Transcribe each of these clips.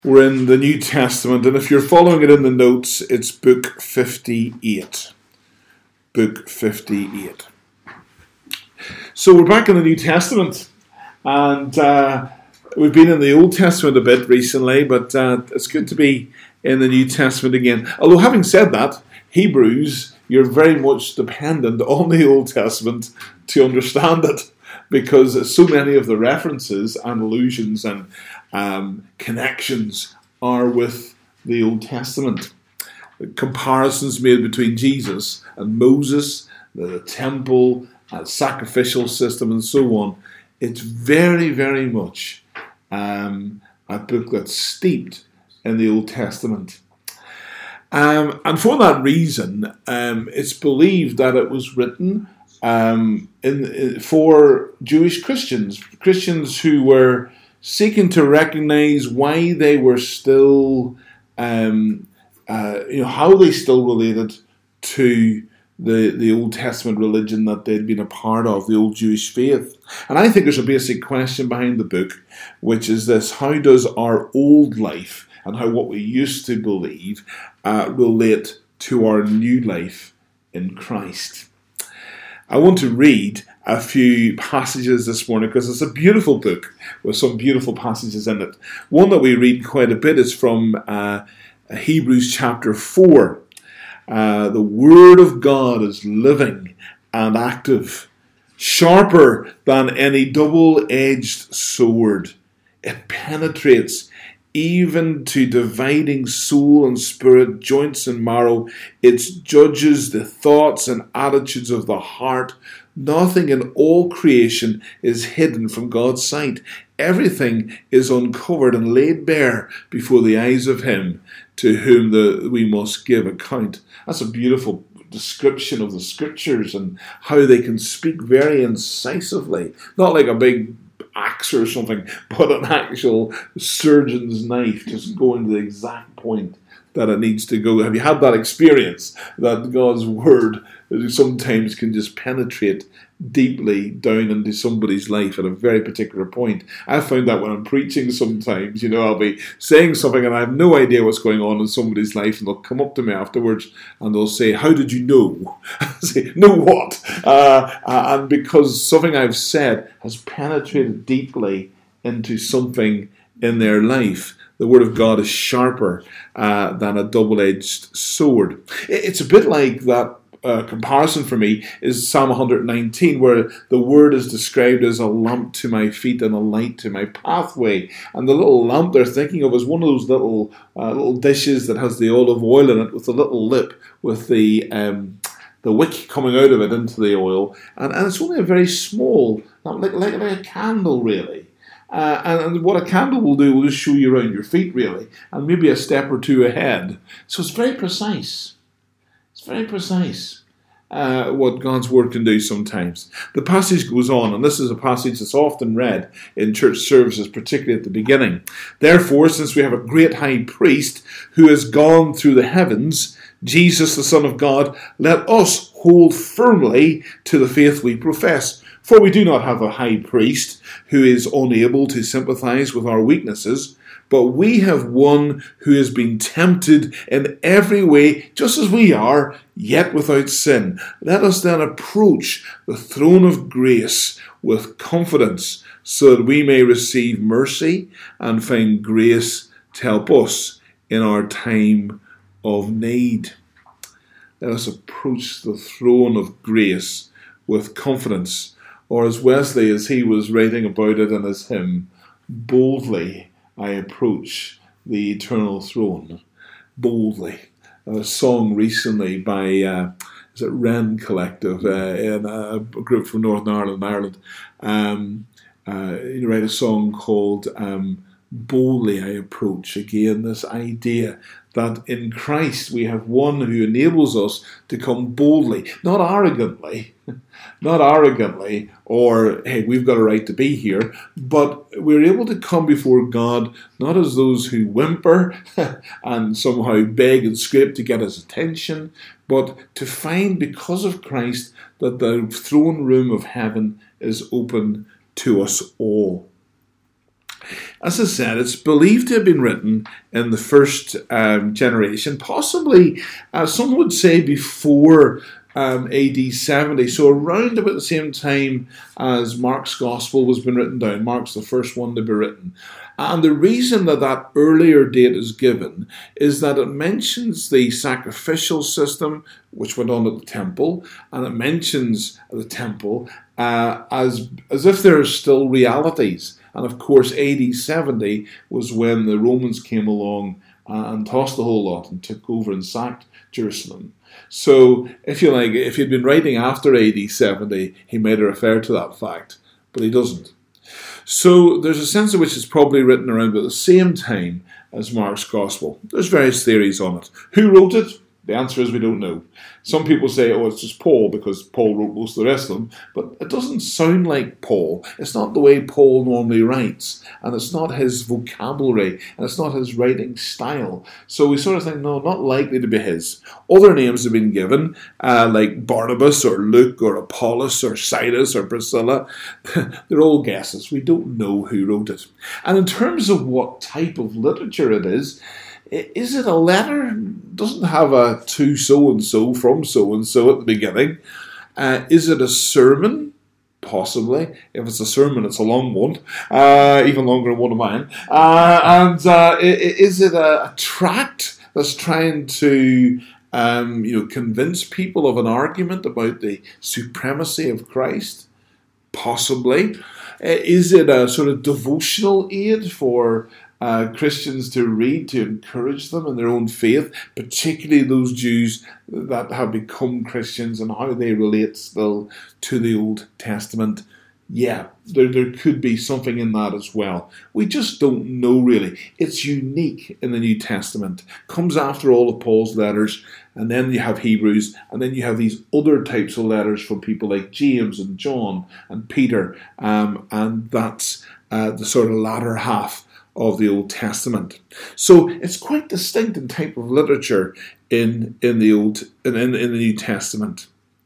We're in the New Testament, and if you're following it in the notes, it's book 58. Book 58. So we're back in the New Testament, and we've been in the Old Testament a bit recently, but it's good to be in the New Testament again. Although having said that, Hebrews, you're very much dependent on the Old Testament to understand it, because so many of the references and allusions and connections are with the Old Testament. Comparisons made between Jesus and Moses, the temple, sacrificial system, and so on. It's very, very much a book that's steeped in the Old Testament. And for that reason, it's believed that it was written for Jewish Christians who were seeking to recognize why they were still, how they still related to the Old Testament religion that they'd been a part of, the old Jewish faith. And I think there's a basic question behind the book, which is this: how does our old life and how what we used to believe relate to our new life in Christ? I want to read a few passages this morning because it's a beautiful book with some beautiful passages in it. One that we read quite a bit is from Hebrews chapter 4. The Word of God is living and active, sharper than any double-edged sword. It penetrates even to dividing soul and spirit, joints and marrow. It judges the thoughts and attitudes of the heart. Nothing in all creation is hidden from God's sight. Everything is uncovered and laid bare before the eyes of Him to whom we must give account. That's a beautiful description of the Scriptures and how they can speak very incisively. Not like a big axe or something, but an actual surgeon's knife, just going to the exact point that it needs to go. Have you had that experience that God's Word sometimes can just penetrate deeply down into somebody's life at a very particular point? I found that when I'm preaching sometimes, I'll be saying something and I have no idea what's going on in somebody's life, and they'll come up to me afterwards and they'll say, "How did you know?" I say, "Know what?" And because something I've said has penetrated deeply into something in their life. The Word of God is sharper than a double-edged sword. It's a bit like that. Comparison for me is Psalm 119, where the Word is described as a lamp to my feet and a light to my pathway. And the little lamp they're thinking of is one of those little dishes that has the olive oil in it, with the little lip with the wick coming out of it into the oil. And it's only a very small, like a candle, really. And what a candle will do will just show you around your feet, really, and maybe a step or two ahead. So it's very precise. It's very precise what God's Word can do sometimes. The passage goes on, and this is a passage that's often read in church services, particularly at the beginning. Therefore, since we have a great high priest who has gone through the heavens, Jesus, the Son of God, let us hold firmly to the faith we profess. For we do not have a high priest who is unable to sympathize with our weaknesses, but we have one who has been tempted in every way, just as we are, yet without sin. Let us then approach the throne of grace with confidence, so that we may receive mercy and find grace to help us in our time of need. Let us approach the throne of grace with confidence. Or as Wesley, as he was writing about it in his hymn, boldly I approach the eternal throne. Boldly. A song recently by Wren Collective, in a group from Northern Ireland, write a song called Boldly I Approach. Again, this idea that in Christ we have one who enables us to come boldly, not arrogantly, or, hey, we've got a right to be here, but we're able to come before God not as those who whimper and somehow beg and scrape to get his attention, but to find, because of Christ, that the throne room of heaven is open to us all. As I said, it's believed to have been written in the first generation, possibly, some would say, before AD 70, so around about the same time as Mark's Gospel was being written down. Mark's the first one to be written. And the reason that that earlier date is given is that it mentions the sacrificial system which went on at the temple, and it mentions the temple as if there are still realities. And of course, AD 70 was when the Romans came along and tossed the whole lot and took over and sacked Jerusalem. So, if you like, if he'd been writing after AD 70, he might have referred to that fact, but he doesn't. So, there's a sense in which it's probably written around about the same time as Mark's Gospel. There's various theories on it. Who wrote it? The answer is we don't know. Some people say, oh, it's just Paul because Paul wrote most of the rest of them. But it doesn't sound like Paul. It's not the way Paul normally writes. And it's not his vocabulary. And it's not his writing style. So we sort of think, no, not likely to be his. Other names have been given, like Barnabas or Luke or Apollos or Silas or Priscilla. They're all guesses. We don't know who wrote it. And in terms of what type of literature it is it a letter? It doesn't have a to so-and-so from so-and-so at the beginning. Is it a sermon? Possibly. If it's a sermon, it's a long one, even longer than one of mine. Is it a tract that's trying to convince people of an argument about the supremacy of Christ? Possibly. Is it a sort of devotional aid for Christians to read, to encourage them in their own faith, particularly those Jews that have become Christians and how they relate still to the Old Testament? Yeah, there could be something in that as well. We just don't know really. It's unique in the New Testament. Comes after all of Paul's letters, and then you have Hebrews, and then you have these other types of letters from people like James and John and Peter, and that's the sort of latter half of the Old Testament. So it's quite distinct in type of literature in the New Testament.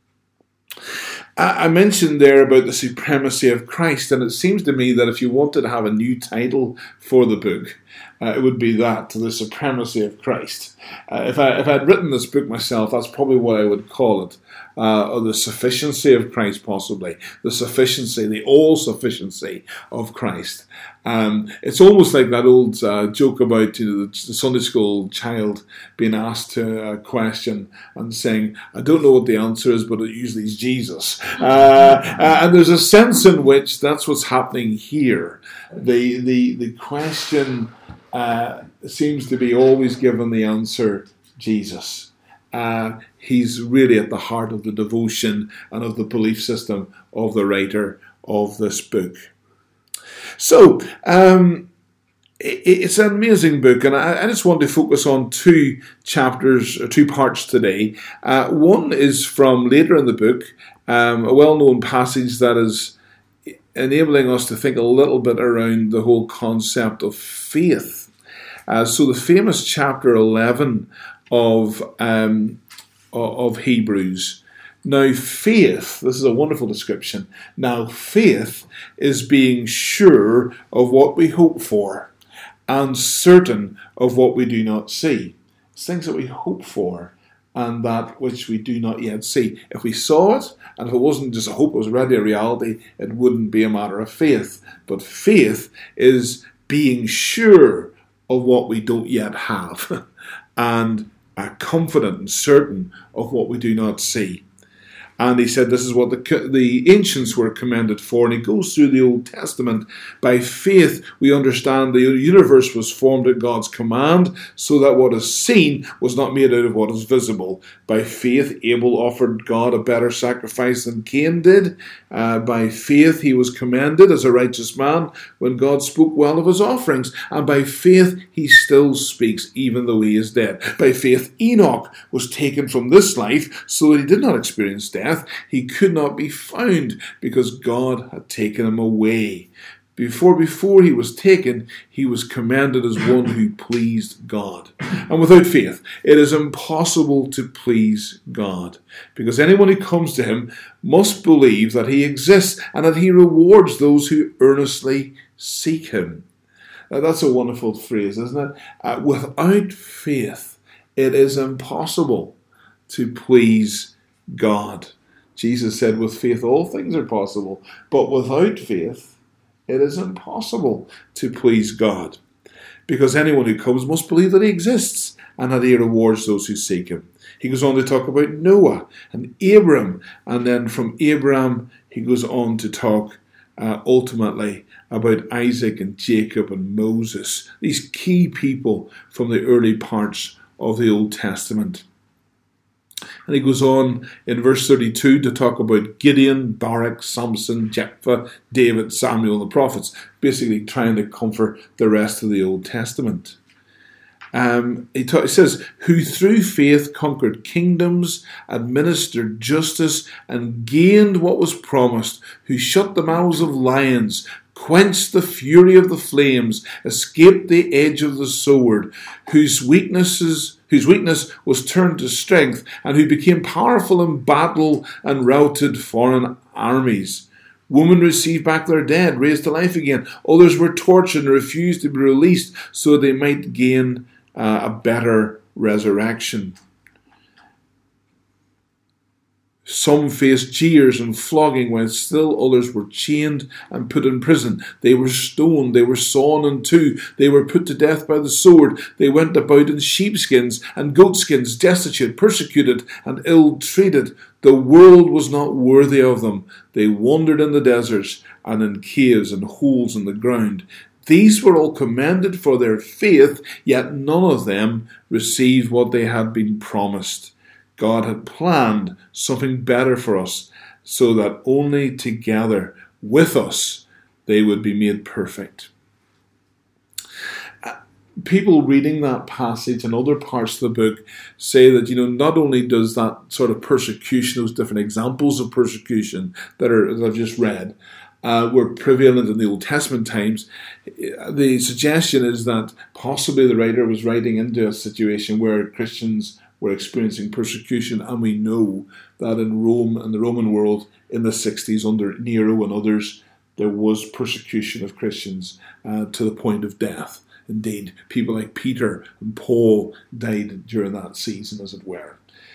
I mentioned there about the supremacy of Christ, and it seems to me that if you wanted to have a new title for the book, it would be that, The Supremacy of Christ. If I'd written this book myself, that's probably what I would call it. Or the sufficiency of Christ, possibly. The sufficiency, the all-sufficiency of Christ. It's almost like that old joke about the Sunday school child being asked a question and saying, I don't know what the answer is, but it usually is Jesus. And there's a sense in which that's what's happening here. The question seems to be always given the answer, Jesus. He's really at the heart of the devotion and of the belief system of the writer of this book. So, it's an amazing book, and I just want to focus on two parts today. One is from later in the book, a well-known passage that is enabling us to think a little bit around the whole concept of faith. So the famous chapter 11 of Hebrews. Now faith, this is a wonderful description. Now faith is being sure of what we hope for and certain of what we do not see. It's things that we hope for and that which we do not yet see. If we saw it, and if it wasn't just a hope, it was already a reality, it wouldn't be a matter of faith. But faith is being sure of what we don't yet have and confident and certain of what we do not see. And he said this is what the ancients were commended for. And he goes through the Old Testament. By faith, we understand the universe was formed at God's command, so that what is seen was not made out of what is visible. By faith, Abel offered God a better sacrifice than Cain did. By faith, he was commended as a righteous man when God spoke well of his offerings. And by faith, he still speaks, even though he is dead. By faith, Enoch was taken from this life, so that he did not experience death. He could not be found because God had taken him away. Before he was taken, he was commended as one who pleased God. And without faith, it is impossible to please God, because anyone who comes to him must believe that he exists and that he rewards those who earnestly seek him. That's a wonderful phrase, isn't it? Without faith, it is impossible to please God. Jesus said, with faith all things are possible, but without faith, it is impossible to please God. Because anyone who comes must believe that he exists and that he rewards those who seek him. He goes on to talk about Noah and Abram, and then from Abram he goes on to talk ultimately about Isaac and Jacob and Moses, these key people from the early parts of the Old Testament. And he goes on in verse 32 to talk about Gideon, Barak, Samson, Jephthah, David, Samuel, and the prophets, basically trying to comfort the rest of the Old Testament. He says, who through faith conquered kingdoms, administered justice, and gained what was promised, who shut the mouths of lions, quenched the fury of the flames, escaped the edge of the sword, whose weakness was turned to strength, and who became powerful in battle and routed foreign armies. Women received back their dead, raised to life again. Others were tortured and refused to be released so they might gain a better resurrection. Some faced jeers and flogging, while still others were chained and put in prison. They were stoned, they were sawn in two, they were put to death by the sword. They went about in sheepskins and goatskins, destitute, persecuted, and ill-treated. The world was not worthy of them. They wandered in the deserts and in caves and holes in the ground. These were all commended for their faith, yet none of them received what they had been promised. God had planned something better for us, so that only together with us they would be made perfect. People reading that passage and other parts of the book say that, not only does that sort of persecution, those different examples of persecution that I've just read, were prevalent in the Old Testament times. The suggestion is that possibly the writer was writing into a situation where Christians were experiencing persecution, and we know that in Rome and the Roman world in the 60s under Nero and others, there was persecution of Christians to the point of death. Indeed, people like Peter and Paul died during that season, as it were.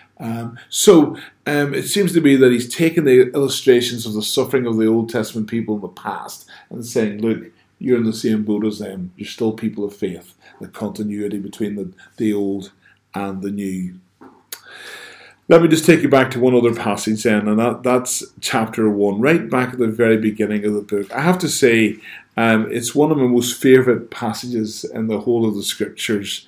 So it seems to be that he's taken the illustrations of the suffering of the Old Testament people in the past and saying, look, you're in the same boat as them. You're still people of faith. The continuity between the old and the new. Let me just take you back to one other passage then, and that's chapter 1, right back at the very beginning of the book. I have to say, it's one of my most favourite passages in the whole of the Scriptures.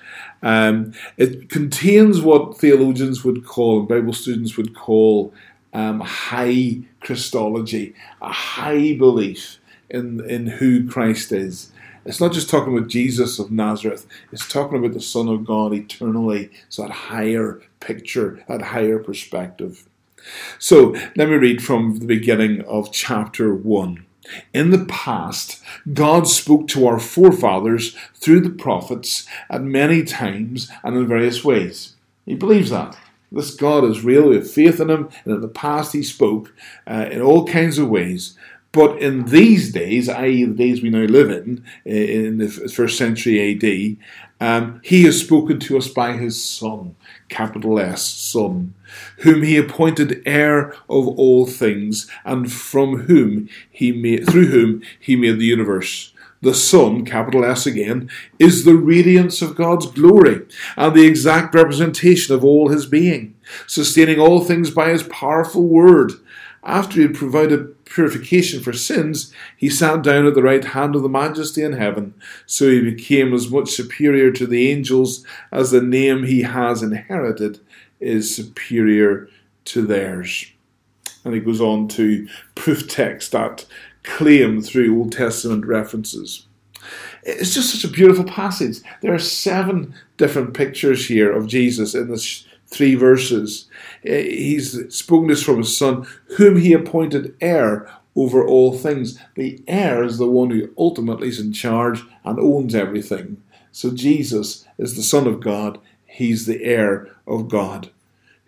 It contains what theologians would call, and Bible students would call, high Christology, a high belief in who Christ is. It's not just talking about Jesus of Nazareth, it's talking about the Son of God eternally. It's that higher picture, that higher perspective. So, let me read from the beginning of chapter 1. In the past, God spoke to our forefathers through the prophets at many times and in various ways. He believes that. This God is real, we have faith in him, and in the past he spoke in all kinds of ways. But in these days, i.e. the days we now live in the 1st century AD, he has spoken to us by his Son, capital S, Son, whom he appointed heir of all things, and through whom he made the universe. The Son, capital S again, is the radiance of God's glory and the exact representation of all his being, sustaining all things by his powerful word. After he had provided purification for sins, he sat down at the right hand of the Majesty in heaven, so he became as much superior to the angels as the name he has inherited is superior to theirs. And he goes on to proof text that claim through Old Testament references. It's just such a beautiful passage. There are 7 different pictures here of Jesus in this 3 verses. He's spoken this from his Son, whom he appointed heir over all things. The heir is the one who ultimately is in charge and owns everything. So Jesus is the Son of God. He's the heir of God.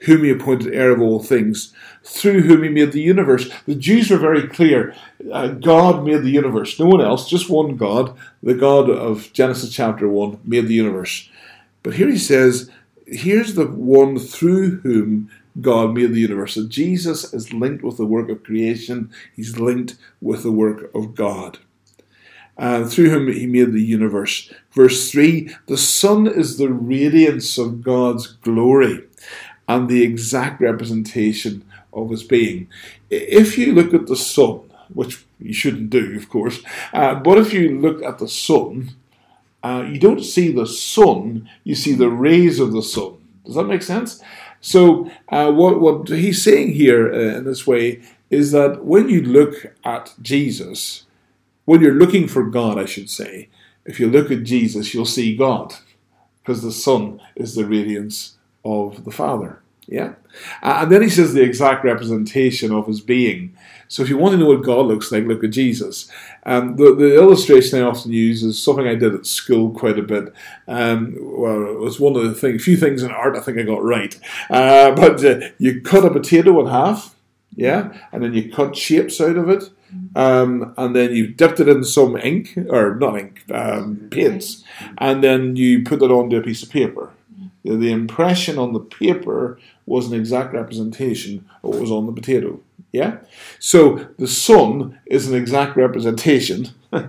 whom he appointed heir of all things, through whom he made the universe. The Jews were very clear. God made the universe. No one else, just one God. The God of Genesis chapter 1 made the universe. But here he says, here's the one through whom God made the universe. So Jesus is linked with the work of creation. He's linked with the work of God. Through whom he made the universe. Verse 3, the Son is the radiance of God's glory and the exact representation of his being. If you look at the sun, which you shouldn't do, of course, but if you look at the sun, you don't see the sun, you see the rays of the sun. Does that make sense? So what he's saying here in this way is that when you look at Jesus, when you're looking for God, I should say, if you look at Jesus, you'll see God, because the Son is the radiance of the Father. Yeah? And then he says the exact representation of his being. So if you want to know what God looks like, look at Jesus. The illustration I often use is something I did at school quite a bit. Well, it was one of the things, few things in art I think I got right. But you cut a potato in half, yeah, and then you cut shapes out of it. And then you dipped it in some ink, or not ink, paints, and then you put it onto a piece of paper. The impression on the paper was an exact representation of what was on the potato. Yeah? So the sun is an exact representation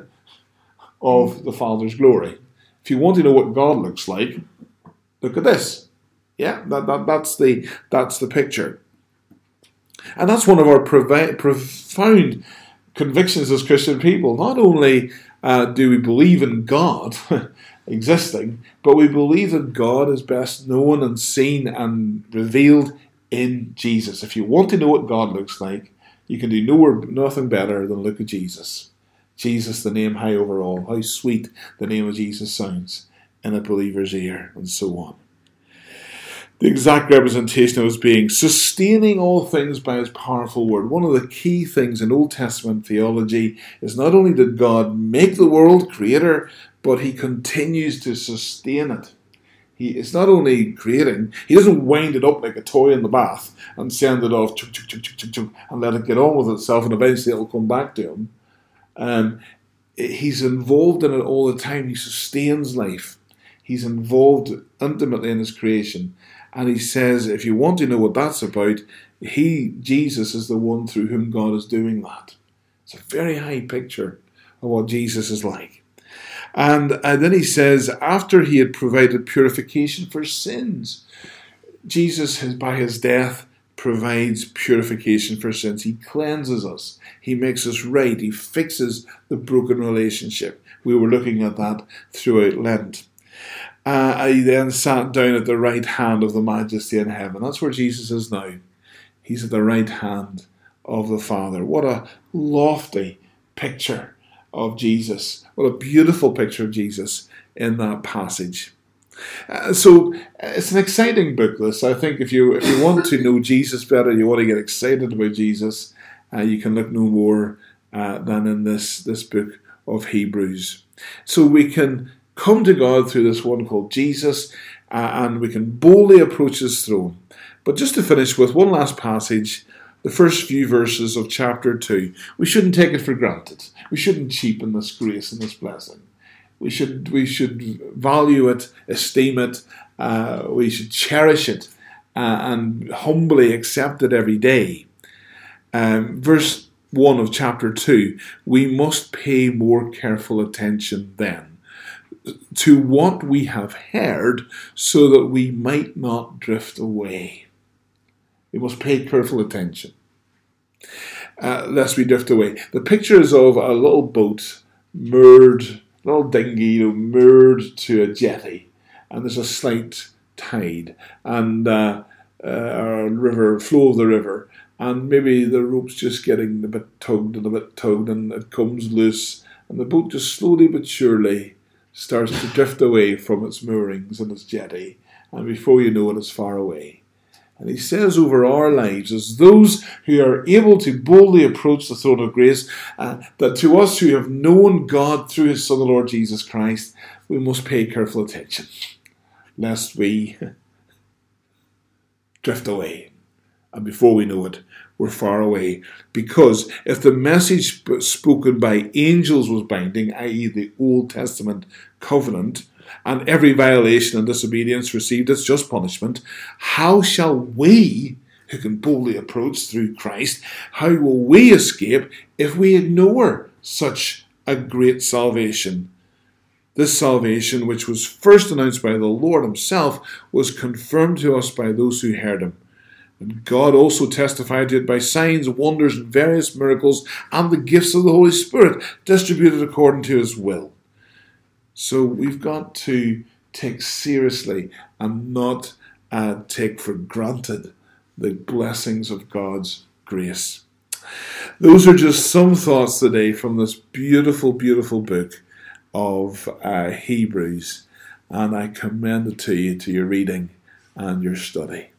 of the Father's glory. If you want to know what God looks like, look at this. Yeah, that's the picture. And that's one of our profound convictions as Christian people. Not only do we believe in God existing, but we believe that God is best known and seen and revealed in Jesus. If you want to know what God looks like, you can do nothing better than look at Jesus. Jesus, the name high over all. How sweet the name of Jesus sounds in a believer's ear, and so on. The exact representation of his being, sustaining all things by his powerful word. One of the key things in Old Testament theology is not only did God make the world, creator, but he continues to sustain it. He is not only creating, he doesn't wind it up like a toy in the bath and send it off and let it get on with itself and eventually it'll come back to him. He's involved in it all the time. He sustains life. He's involved intimately in his creation. And he says, if you want to know what that's about, Jesus is the one through whom God is doing that. It's a very high picture of what Jesus is like. And then he says, after he had provided purification for sins, Jesus, by his death, provides purification for sins. He cleanses us. He makes us right. He fixes the broken relationship. We were looking at that throughout Lent. He then sat down at the right hand of the Majesty in heaven. That's where Jesus is now. He's at the right hand of the Father. What a lofty picture of Jesus. What a beautiful picture of Jesus in that passage. So it's an exciting book, this. I think if you want to know Jesus better, you want to get excited about Jesus, you can look no more than in this book of Hebrews. So we can come to God through this one called Jesus, and we can boldly approach his throne. But just to finish with one last passage, the first few verses of chapter 2. We shouldn't take it for granted. We shouldn't cheapen this grace and this blessing. We should value it, esteem it, we should cherish it, and humbly accept it every day. Verse 1 of chapter 2, we must pay more careful attention then to what we have heard, so that we might not drift away. We must pay careful attention, lest we drift away. The picture is of a little boat moored, little dinghy, moored to a jetty, and there's a slight tide and a river, flow of the river, and maybe the rope's just getting a bit tugged, and it comes loose, and the boat just slowly but surely starts to drift away from its moorings and its jetty, and before you know it, it's far away. And he says over our lives, as those who are able to boldly approach the throne of grace, that to us who have known God through his Son, the Lord Jesus Christ, we must pay careful attention, lest we drift away. And before we know it, we're far away. Because if the message spoken by angels was binding, i.e. the Old Testament covenant, and every violation and disobedience received its just punishment, how shall we, who can boldly approach through Christ, how will we escape if we ignore such a great salvation? This salvation, which was first announced by the Lord himself, was confirmed to us by those who heard him. And God also testified to it by signs, wonders, and various miracles, and the gifts of the Holy Spirit, distributed according to his will. So we've got to take seriously and not take for granted the blessings of God's grace. Those are just some thoughts today from this beautiful, beautiful book of Hebrews, and I commend it to you, to your reading and your study.